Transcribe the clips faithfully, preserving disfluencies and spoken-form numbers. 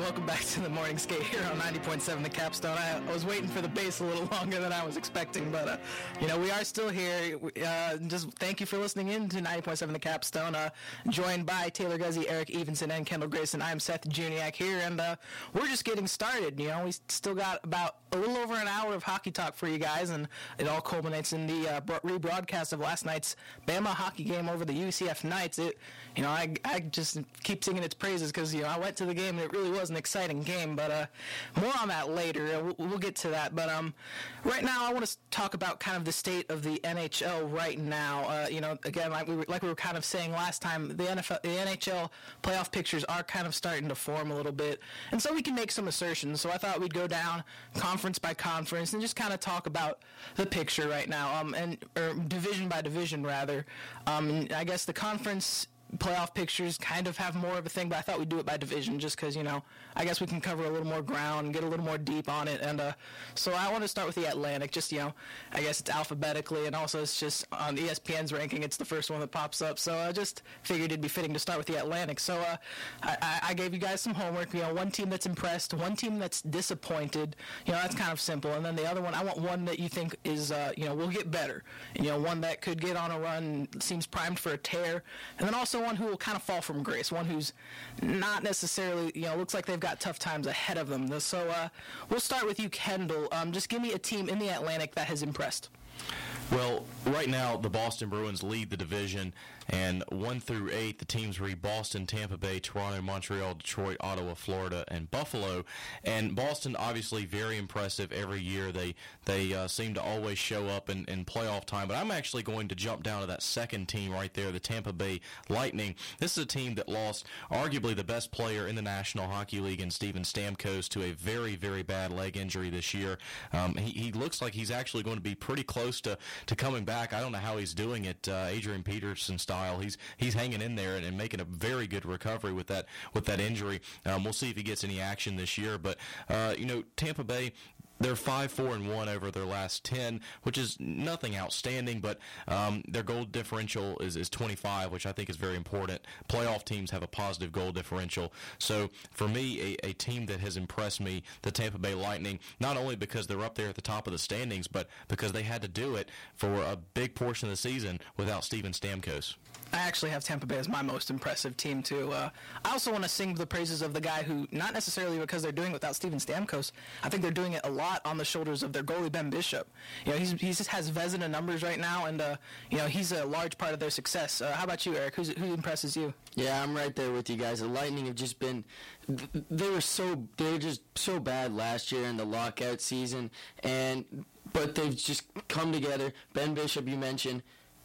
welcome back to the morning skate here on ninety point seven The Capstone. I, I was waiting for the bass a little longer than I was expecting, but, uh, you know, we are still here. Uh, just thank you for listening in to ninety point seven The Capstone, uh, joined by Taylor Guzzi, Eric Evenson, and Kendall Grayson. I'm Seth Juniak here, and uh, we're just getting started. You know, we still got about a little over an hour of hockey talk for you guys, and it all culminates in the uh, rebroadcast of last night's Bama hockey game over the U C F Knights. It, you know, I, I just keep singing its praises because, you know, I went to the game and it really was an exciting game, but uh, more on that later. We'll, we'll get to that, but um, right now I want to talk about kind of the state of the N H L right now. Uh, you know, again, like we were, like we were kind of saying last time, the N F L, the N H L playoff pictures are kind of starting to form a little bit, and so we can make some assertions. So I thought we'd go down conference by conference and just kind of talk about the picture right now, um, and or division by division rather. Um, and I guess the conference playoff pictures kind of have more of a thing, but I thought we'd do it by division just because, you know, I guess we can cover a little more ground and get a little more deep on it. And uh, so I want to start with the Atlantic, just, you know, I guess it's alphabetically, and also it's just on E S P N's ranking, it's the first one that pops up. So I just figured it'd be fitting to start with the Atlantic. So uh, I, I gave you guys some homework, you know, one team that's impressed, one team that's disappointed, you know, that's kind of simple. And then the other one, I want one that you think is, uh, you know, will get better. And, you know, one that could get on a run, seems primed for a tear. And then also one who will kind of fall from grace, one who's not necessarily, you know, looks like they've got tough times ahead of them. So uh, we'll start with you, Kendall. Um, just give me a team in the Atlantic that has impressed. Well, right now the Boston Bruins lead the division, and one through eight the teams read Boston, Tampa Bay, Toronto, Montreal, Detroit, Ottawa, Florida, and Buffalo. And Boston obviously very impressive every year. They they uh, seem to always show up in, in playoff time. But I'm actually going to jump down to that second team right there, the Tampa Bay Lightning. This is a team that lost arguably the best player in the National Hockey League in Steven Stamkos to a very, very bad leg injury this year. Um, he, he looks like he's actually going to be pretty close to to coming back. I don't know how he's doing it, uh, Adrian Peterson style. He's he's hanging in there and, and making a very good recovery with that with that injury. Um, we'll see if he gets any action this year. But uh, you know, Tampa Bay, they're five, four, and one over their last ten, which is nothing outstanding, but um, their goal differential is, is twenty-five, which I think is very important. Playoff teams have a positive goal differential. So for me, a, a team that has impressed me, the Tampa Bay Lightning, not only because they're up there at the top of the standings, but because they had to do it for a big portion of the season without Steven Stamkos. I actually have Tampa Bay as my most impressive team, too. Uh, I also want to sing the praises of the guy who, not necessarily because they're doing it without Steven Stamkos, I think they're doing it a lot on the shoulders of their goalie, Ben Bishop. You know, he's, he just has Vezina numbers right now, and, uh, you know, he's a large part of their success. Uh, how about you, Eric? Who's, who impresses you? Yeah, I'm right there with you guys. The Lightning have just been, they were so, they were just so bad last year in the lockout season, and but they've just come together. Ben Bishop, you mentioned,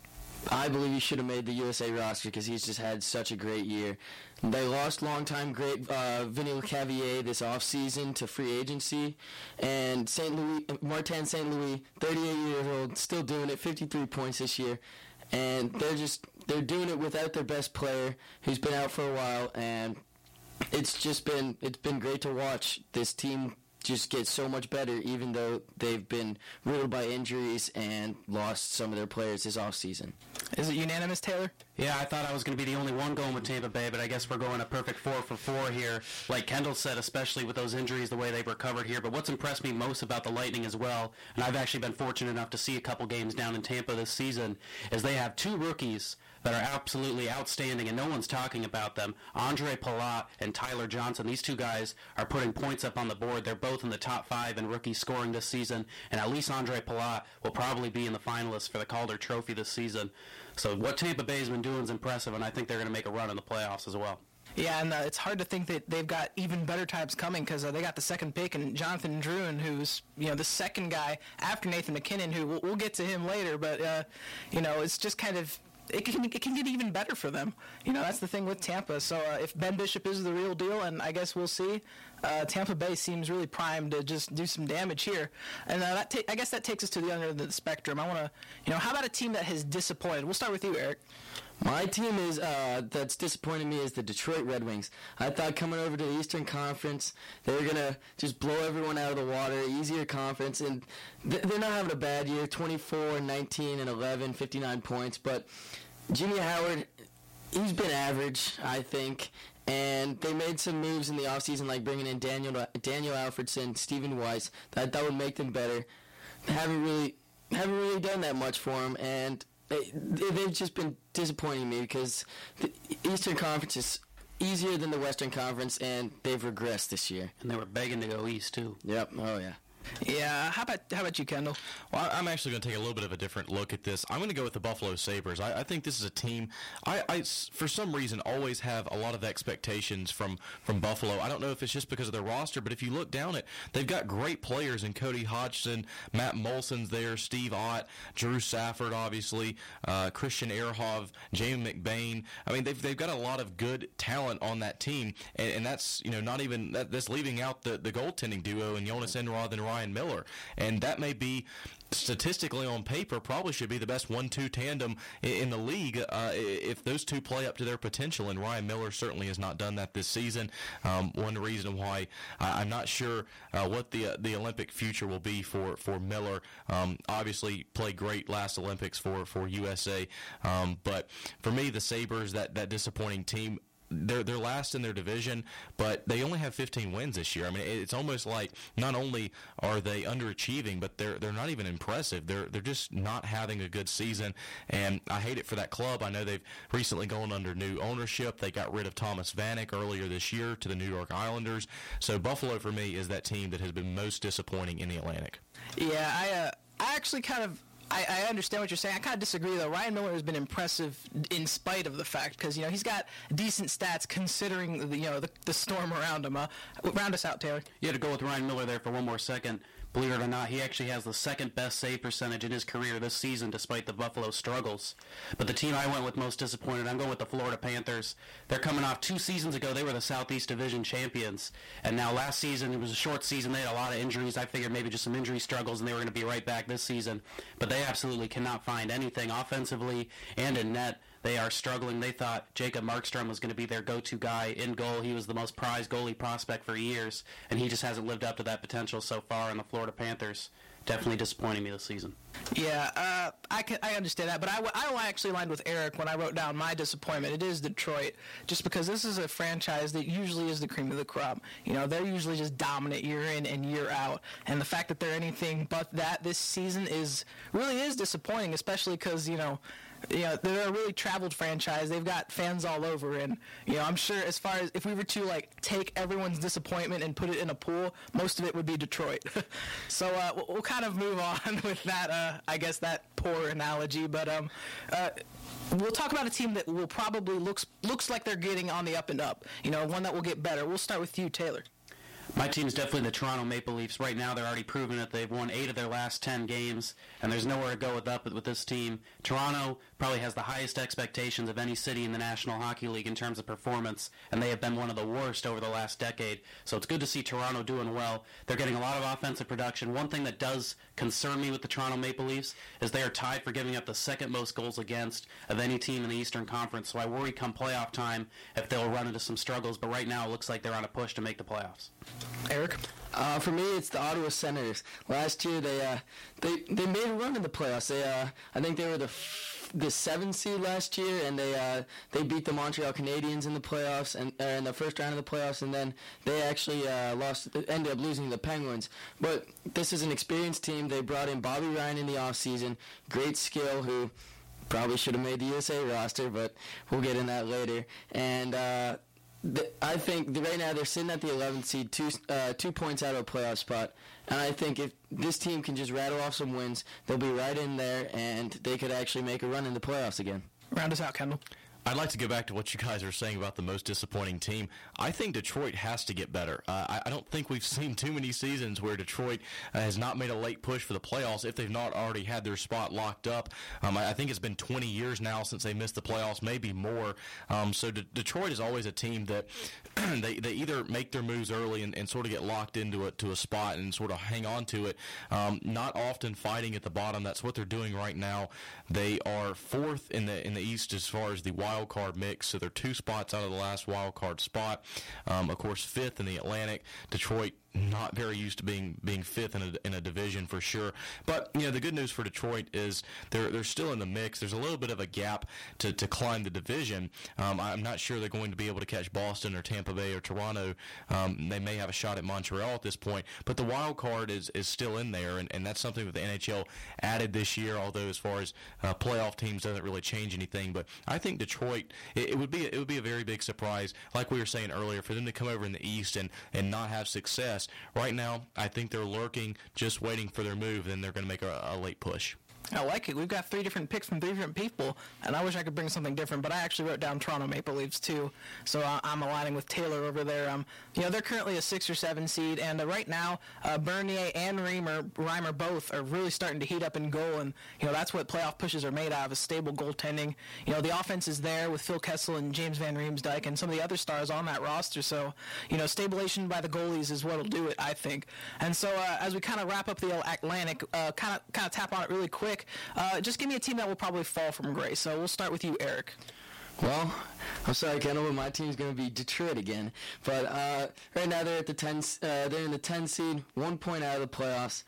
I believe he should have made the U S A roster because he's just had such a great year. They lost longtime great uh, Vinny Lecavalier this offseason to free agency. And Saint Louis, Martin Saint Louis, thirty-eight years old, still doing it, fifty-three points this year. And they're just, they're doing it without their best player who's been out for a while. And it's just been, it's been great to watch this team just get so much better, even though they've been riddled by injuries and lost some of their players this offseason. Is it unanimous, Taylor? Yeah, I thought I was going to be the only one going with Tampa Bay, but I guess we're going a perfect four for four here. Like Kendall said, especially with those injuries, the way they've recovered here. But what's impressed me most about the Lightning as well, and I've actually been fortunate enough to see a couple games down in Tampa this season, is they have two rookies that are absolutely outstanding, and no one's talking about them. Andre Palat and Tyler Johnson. These two guys are putting points up on the board. They're both in the top five in rookie scoring this season, and at least Andre Palat will probably be in the finalists for the Calder Trophy this season. So what Tampa Bay's been doing is impressive, and I think they're going to make a run in the playoffs as well. Yeah, and uh, it's hard to think that they've got even better times coming because uh, they got the second pick, and Jonathan Drouin, who's, you know, the second guy after Nathan McKinnon, who we'll, we'll get to him later, but, uh, you know, it's just kind of, it can, it can get even better for them. You know, that's the thing with Tampa. So uh, if Ben Bishop is the real deal, and I guess we'll see, uh, Tampa Bay seems really primed to just do some damage here. And uh, that ta- I guess that takes us to the other end of the spectrum. I want to, you know, how about a team that has disappointed? We'll start with you, Eric. My team is uh, that's disappointed me is the Detroit Red Wings. I thought coming over to the Eastern Conference, they were going to just blow everyone out of the water, easier conference, and th- they're not having a bad year, twenty-four, nineteen, and eleven, fifty-nine points, but Jimmy Howard, he's been average, I think, And they made some moves in the offseason, like bringing in Daniel Daniel Alfredson, Stephen Weiss, that that would make them better. They haven't really haven't really done that much for them, and they, they've just been disappointing me because the Eastern Conference is easier than the Western Conference, and they've regressed this year. And they were begging to go east, too. Yep. Oh, yeah. Yeah, how about how about you, Kendall? Well, I'm actually going to take a little bit of a different look at this. I'm going to go with the Buffalo Sabres. I, I think this is a team, I, I, for some reason, always have a lot of expectations from, from Buffalo. I don't know if it's just because of their roster, but if you look down it, they've got great players in Cody Hodgson, Matt Molson's there, Steve Ott, Drew Safford, obviously, uh, Christian Ehrhoff, Jamie McBain. I mean, they've, they've got a lot of good talent on that team, and, and that's, you know, not even, that, that's leaving out the, the goaltending duo in Jonas Enroth and Ryan Miller, and that may be statistically on paper probably should be the best one two tandem in the league uh, if those two play up to their potential, and Ryan Miller certainly has not done that this season. Um, one reason why I, I'm not sure uh, what the uh, the Olympic future will be for, for Miller. Um, obviously played great last Olympics for, for U S A, um, but for me the Sabres, that, that disappointing team, They're they're last in their division, but they only have fifteen wins this year. I mean, it's almost like not only are they underachieving, but they're they're not even impressive. They're they're just not having a good season, and I hate it for that club. I know they've recently gone under new ownership. They got rid of Thomas Vanek earlier this year to the New York Islanders. So Buffalo for me is that team that has been most disappointing in the Atlantic. Yeah, I uh, I actually kind of. I, I understand what you're saying. I kind of disagree, though. Ryan Miller has been impressive in spite of the fact, because you know he's got decent stats considering the you know the, the storm around him. Uh, round us out, Taylor. You had to go with Ryan Miller there for one more second. Believe it or not, he actually has the second best save percentage in his career this season, despite the Buffalo struggles. But the team I went with most disappointed, I'm going with the Florida Panthers. They're coming off two seasons ago. They were the Southeast Division champions. And now last season, it was a short season. They had a lot of injuries. I figured maybe just some injury struggles, and they were going to be right back this season. But they absolutely cannot find anything offensively and in net. They are struggling. They thought Jacob Markstrom was going to be their go-to guy in goal. He was the most prized goalie prospect for years, and he just hasn't lived up to that potential so far. And the Florida Panthers definitely disappointing me this season. Yeah, uh, I can, I understand that, but I, I actually aligned with Eric when I wrote down my disappointment. It is Detroit, just because this is a franchise that usually is the cream of the crop. You know, they're usually just dominant year in and year out, and the fact that they're anything but that this season is really is disappointing, especially because, you know, you know, they're a really traveled franchise. They've got fans all over, and you know, I'm sure as far as if we were to like take everyone's disappointment and put it in a pool, most of it would be Detroit. so uh, we'll, we'll kind of move on with that. Uh, I guess that poor analogy, but um, uh, we'll talk about a team that will probably looks looks like they're getting on the up and up. You know, one that will get better. We'll start with you, Taylor. My team's definitely the Toronto Maple Leafs. Right now, they're already proven that they've won eight of their last ten games, and there's nowhere to go with up with this team. Toronto probably has the highest expectations of any city in the National Hockey League in terms of performance, and they have been one of the worst over the last decade. So it's good to see Toronto doing well. They're getting a lot of offensive production. One thing that does concern me with the Toronto Maple Leafs is they are tied for giving up the second most goals against of any team in the Eastern Conference. So I worry come playoff time if they'll run into some struggles. But right now, it looks like they're on a push to make the playoffs. Eric? Uh, for me, it's the Ottawa Senators. Last year, they uh, they they made a run in the playoffs. They uh, I think they were the f- the seventh seed last year, and they uh, they beat the Montreal Canadiens in the playoffs and uh, in the first round of the playoffs, and then they actually uh, lost, ended up losing to the Penguins. But this is an experienced team. They brought in Bobby Ryan in the offseason, great skill, who probably should have made the U S A roster, but we'll get in that later. And uh, The, I think the, right now they're sitting at the eleventh seed, two uh, two points out of a playoff spot. And I think if this team can just rattle off some wins, they'll be right in there, and they could actually make a run in the playoffs again. Round us out, Kendall. I'd like to go back to what you guys are saying about the most disappointing team. I think Detroit has to get better. Uh, I, I don't think we've seen too many seasons where Detroit uh, has not made a late push for the playoffs if they've not already had their spot locked up. Um, I, I think it's been twenty years now since they missed the playoffs, maybe more. Um, so De- Detroit is always a team that they, they either make their moves early and, and sort of get locked into it to a spot and sort of hang on to it. Um, not often fighting at the bottom. That's what they're doing right now. They are fourth in the in the East as far as the wild card mix, so they're two spots out of the last wild card spot. Um, of course, fifth in the Atlantic. Detroit not very used to being being fifth in a, in a division for sure. But you know, the good news for Detroit is they're they're still in the mix. There's a little bit of a gap to, to climb the division. Um, I'm not sure they're going to be able to catch Boston or Tampa Bay or Toronto. Um, they may have a shot at Montreal at this point, but the wild card is, is still in there, and, and that's something that the N H L added this year. Although as far as uh, playoff teams doesn't really change anything, but I think Detroit it, it would be it would be a very big surprise, like we were saying earlier, for them to come over in the East and, and not have success. Right now, I think they're lurking, just waiting for their move, and they're going to make a, a late push. I like it. We've got three different picks from three different people, and I wish I could bring something different, but I actually wrote down Toronto Maple Leafs too, so uh, I'm aligning with Taylor over there. Um, you know, they're currently a six or seven seed, and uh, right now, uh, Bernier and Reimer, Reimer both are really starting to heat up in goal, and you know that's what playoff pushes are made out of, is stable goaltending. You know, the offense is there with Phil Kessel and James Van Riemsdyk and some of the other stars on that roster, so you know, stabilization by the goalies is what'll do it, I think. And so uh, as we kind of wrap up the Atlantic, uh, kind of kind of tap on it really quick. Uh, just give me a team that will probably fall from grace. So we'll start with you, Eric. Well, I'm sorry, Kendall, but my team's going to be Detroit again. But uh, right now they're at the ten. Uh, they're in the ten seed, one point out of the playoffs.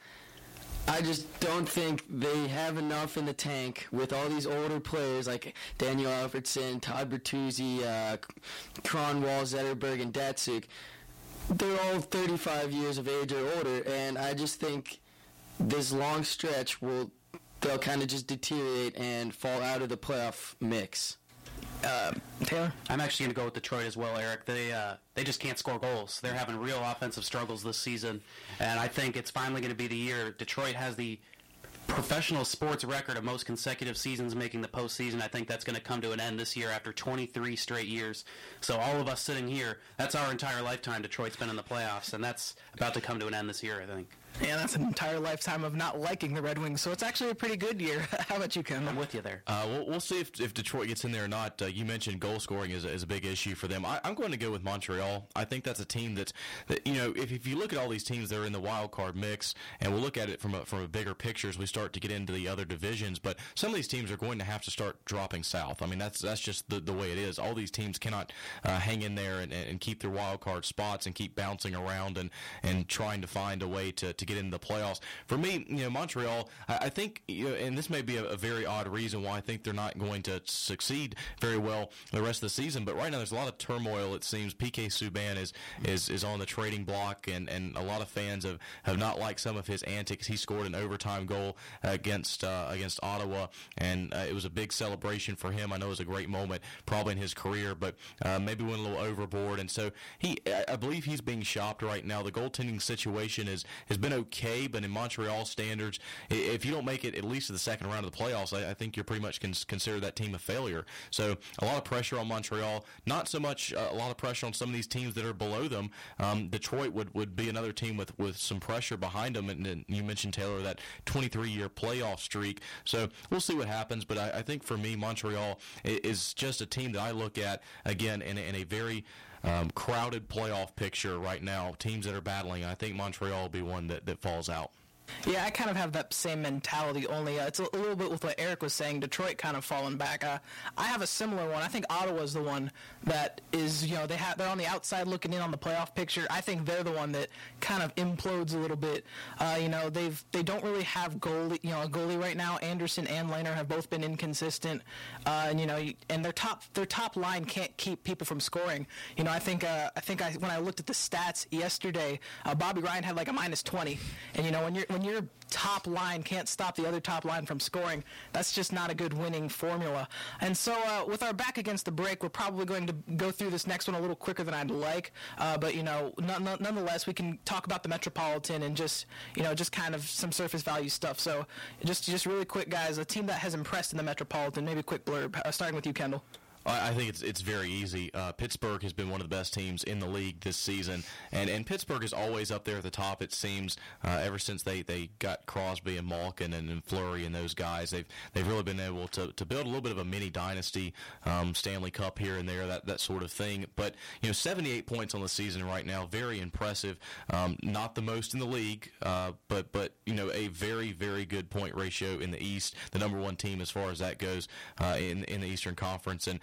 I just don't think they have enough in the tank with all these older players like Daniel Alfredsson, Todd Bertuzzi, uh, Kronwall, Zetterberg, and Datsuk. They're all thirty-five years of age or older, and I just think this long stretch will they'll kind of just deteriorate and fall out of the playoff mix. Uh, Taylor? I'm actually going to go with Detroit as well, Eric. They uh, they just can't score goals. They're having real offensive struggles this season, and I think it's finally going to be the year. Detroit has the professional sports record of most consecutive seasons making the postseason. I think that's going to come to an end this year after twenty-three straight years. So all of us sitting here, that's our entire lifetime Detroit's been in the playoffs, and that's about to come to an end this year, I think. Yeah, that's an entire lifetime of not liking the Red Wings, so it's actually a pretty good year. How about you, Ken? I'm with you there. Uh, we'll, we'll see if, if Detroit gets in there or not. Uh, you mentioned goal scoring is, is a big issue for them. I, I'm going to go with Montreal. I think that's a team that's, that, you know, if, if you look at all these teams that are in the wild card mix, and we'll look at it from a, from a bigger picture as we start to get into the other divisions, but some of these teams are going to have to start dropping south. I mean, that's that's just the, the way it is. All these teams cannot uh, hang in there and, and keep their wild card spots and keep bouncing around and, and trying to find a way to, to get into the playoffs. For me, you know, Montreal, I, I think, you know, and this may be a, a very odd reason why I think they're not going to succeed very well the rest of the season, but right now there's a lot of turmoil, it seems. P K Subban is, is, is on the trading block, and, and a lot of fans have, have not liked some of his antics. He scored an overtime goal against uh, against Ottawa, and uh, it was a big celebration for him. I know it was a great moment probably in his career, but uh, maybe went a little overboard, and so he, I believe he's being shopped right now. The goaltending situation is, has been okay, but in Montreal standards, if you don't make it at least to the second round of the playoffs, I, I think you're pretty much can consider that team a failure. So a lot of pressure on Montreal, not so much uh, a lot of pressure on some of these teams that are below them. Um, Detroit would, would be another team with, with some pressure behind them, and, and you mentioned, Taylor, that twenty-three year playoff streak. So we'll see what happens, but I, I think for me, Montreal is just a team that I look at, again, in a, in a very um, crowded playoff picture right now, teams that are battling. I think Montreal will be one that, that falls out. Yeah, I kind of have that same mentality, only uh, it's a, a little bit with what Eric was saying, Detroit kind of falling back. Uh, I have a similar one. I think Ottawa's the one that is, you know, they have, they're on the outside looking in on the playoff picture. I think they're the one that kind of implodes a little bit. Uh, you know, they've, they don't really have goalie, you know, a goalie right now. Anderson and Lehner have both been inconsistent, uh, and, you know, and their top, their top line can't keep people from scoring. You know, I think, uh, I think I, when I looked at the stats yesterday, uh, Bobby Ryan had like a minus twenty, and, you know, when you're, when your top line can't stop the other top line from scoring, that's just not a good winning formula. And so uh, with our back against the break, we're probably going to go through this next one a little quicker than I'd like. Uh, but, you know, n- n- nonetheless, we can talk about the Metropolitan and just, you know, just kind of some surface value stuff. So just, just really quick, guys, a team that has impressed in the Metropolitan, maybe a quick blurb, uh, starting with you, Kendall. I think it's it's very easy. Uh, Pittsburgh has been one of the best teams in the league this season, and, and Pittsburgh is always up there at the top, it seems, uh, ever since they, they got Crosby and Malkin and, and Fleury and those guys. They've they've really been able to, to build a little bit of a mini dynasty, um, Stanley Cup here and there, that, that sort of thing. But, you know, seventy-eight points on the season right now, very impressive. Um, not the most in the league, uh, but, but, you know, a very, very good point ratio in the East, the number one team as far as that goes uh, in, in the Eastern Conference. And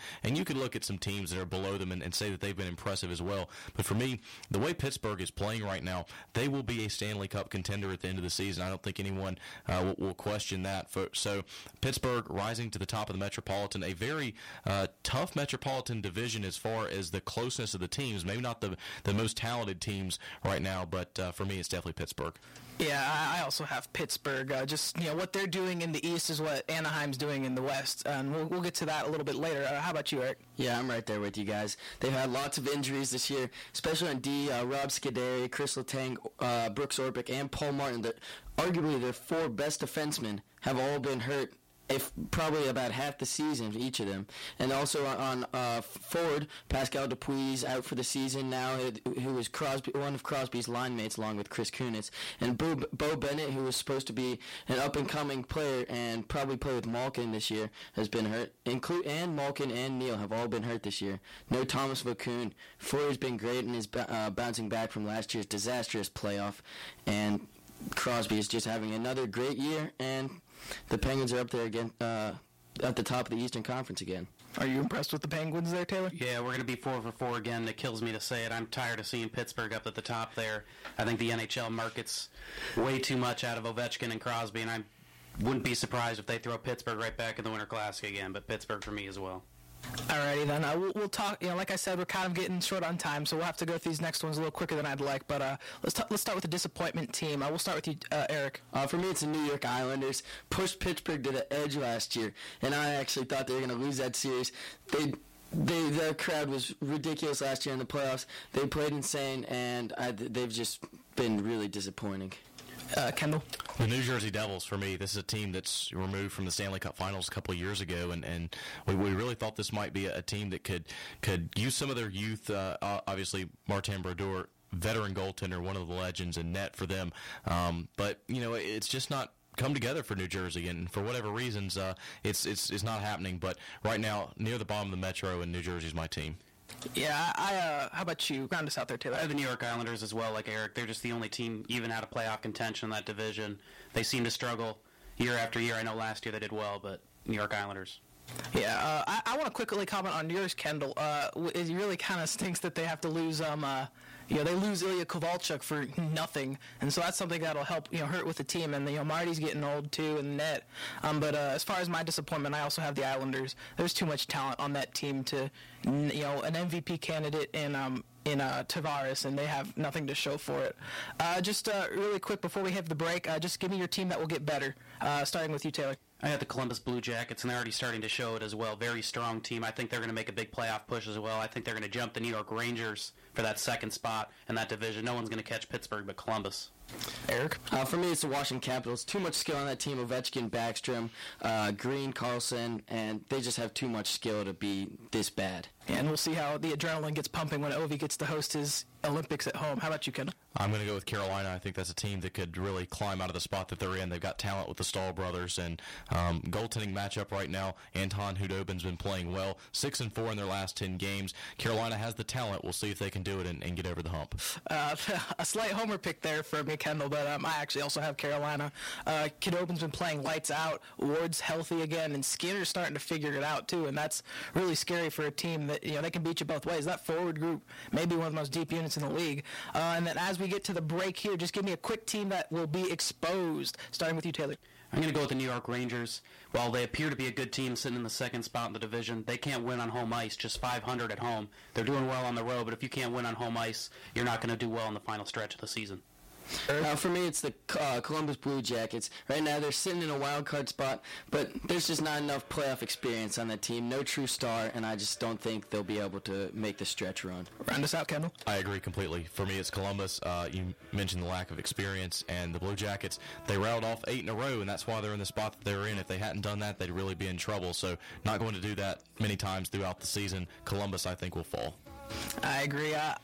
And you could look at some teams that are below them and, and say that they've been impressive as well. But for me, the way Pittsburgh is playing right now, they will be a Stanley Cup contender at the end of the season. I don't think anyone uh, will, will question that. For, so Pittsburgh rising to the top of the Metropolitan, a very uh, tough Metropolitan division as far as the closeness of the teams. Maybe not the, the most talented teams right now, but uh, for me, it's definitely Pittsburgh. Yeah, I also have Pittsburgh. Uh, just, you know, what they're doing in the East is what Anaheim's doing in the West, and we'll, we'll get to that a little bit later. Uh, how about you, Eric? Yeah, I'm right there with you guys. They've had lots of injuries this year, especially on D. Uh, Rob Scuderi, Chris Letang, uh, Brooks Orpik, and Paul Martin. The, arguably, their four best defensemen have all been hurt, if probably about half the season, each of them. And also on uh, forward, Pascal Dupuis out for the season now, who was Crosby, one of Crosby's line mates along with Chris Kunitz. And Bo, Bo Bennett, who was supposed to be an up-and-coming player and probably play with Malkin this year, has been hurt. Include and Malkin and Neal have all been hurt this year. No Thomas Vokoun. Fleury's been great and is uh, bouncing back from last year's disastrous playoff. And Crosby is just having another great year, and the Penguins are up there again, uh, at the top of the Eastern Conference again. Are you impressed with the Penguins there, Taylor? Yeah, we're going to be four for four again. It kills me to say it. I'm tired of seeing Pittsburgh up at the top there. I think the N H L markets way too much out of Ovechkin and Crosby, and I wouldn't be surprised if they throw Pittsburgh right back in the Winter Classic again, but Pittsburgh for me as well. Alrighty then, uh, we'll, we'll talk. You know, like I said, we're kind of getting short on time, so we'll have to go through these next ones a little quicker than I'd like. But uh, let's t- let's start with the disappointment team. Uh, we'll start with you, uh, Eric. Uh, for me, it's the New York Islanders. Pushed Pittsburgh to the edge last year, and I actually thought they were going to lose that series. They. They, the crowd was ridiculous last year in the playoffs. They played insane, and I, they've just been really disappointing. Uh, Kendall? The New Jersey Devils, for me, this is a team that's removed from the Stanley Cup Finals a couple of years ago, and, and we, we really thought this might be a, a team that could could use some of their youth. Uh, obviously, Martin Brodeur, veteran goaltender, one of the legends in net for them. Um, but, you know, it's just not come together for New Jersey, and for whatever reasons, uh, it's, it's, it's not happening. But right now, near the bottom of the Metro, and New Jersey's my team. Yeah, I. Uh, how about you? Round us out there, Taylor. I have the New York Islanders as well, like Eric. They're just the only team even out of playoff contention in that division. They seem to struggle year after year. I know last year they did well, but New York Islanders. Yeah, uh, I, I want to quickly comment on yours, Kendall. Uh, it really kind of stinks that they have to lose. Um, uh, you know, they lose Ilya Kovalchuk for nothing, and so that's something that'll help. You know, hurt with the team. And you know, Marty's getting old too in the net. Um, but uh, as far as my disappointment, I also have the Islanders. There's too much talent on that team to, you know, an M V P candidate in um in uh, Tavares, and they have nothing to show for it. Uh, just uh, really quick before we hit the break, uh, just give me your team that will get better. Uh, starting with you, Taylor. I had the Columbus Blue Jackets, and they're already starting to show it as well. Very strong team. I think they're going to make a big playoff push as well. I think they're going to jump the New York Rangers for that second spot in that division. No one's going to catch Pittsburgh but Columbus. Eric? Uh, for me, it's the Washington Capitals. Too much skill on that team. Ovechkin, Backstrom, uh, Green, Carlson, and they just have too much skill to be this bad. And we'll see how the adrenaline gets pumping when Ovi gets to host his Olympics at home. How about you, Kendall? I'm going to go with Carolina. I think that's a team that could really climb out of the spot that they're in. They've got talent with the Stahl brothers, and um, goaltending matchup right now. Anton Hudobin's been playing well, six and four in their last ten games. Carolina has the talent. We'll see if they can do it and, and get over the hump. Uh, a slight homer pick there for me, Kendall, but um, I actually also have Carolina. Uh, Hudobin's been playing lights out. Ward's healthy again, and Skinner's starting to figure it out too, and that's really scary for a team that, you know, they can beat you both ways. That forward group may be one of the most deep units in the league. Uh, and then as we get to the break here, just give me a quick team that will be exposed. Starting with you, Taylor. I'm going to go with the New York Rangers. While they appear to be a good team sitting in the second spot in the division, they can't win on home ice, just five hundred at home. They're doing well on the road, but if you can't win on home ice, you're not going to do well in the final stretch of the season. Uh, for me, it's the uh, Columbus Blue Jackets. Right now, they're sitting in a wild card spot, but there's just not enough playoff experience on that team. No true star, and I just don't think they'll be able to make the stretch run. Round us out, Kendall. I agree completely. For me, it's Columbus. Uh, you mentioned the lack of experience, and the Blue Jackets, they rattled off eight in a row, and that's why they're in the spot that they're in. If they hadn't done that, they'd really be in trouble. So not going to do that many times throughout the season. Columbus, I think, will fall. I agree. Uh,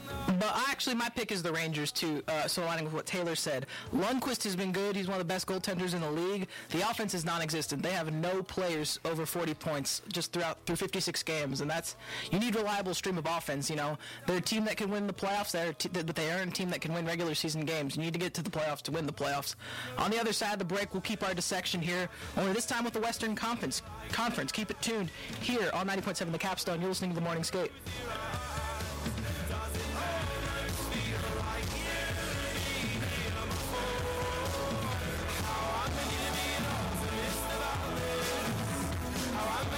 But actually, my pick is the Rangers, too, uh, so aligning with what Taylor said. Lundqvist has been good. He's one of the best goaltenders in the league. The offense is non-existent. They have no players over forty points just throughout through fifty-six games, and that's you need reliable stream of offense. You know, they're a team that can win the playoffs, they're a t- but they aren't a team that can win regular season games. You need to get to the playoffs to win the playoffs. On the other side of the break, we'll keep our dissection here, only this time with the Western Conference. Conference. Keep it tuned here on ninety point seven The Capstone. You're listening to The Morning Skate.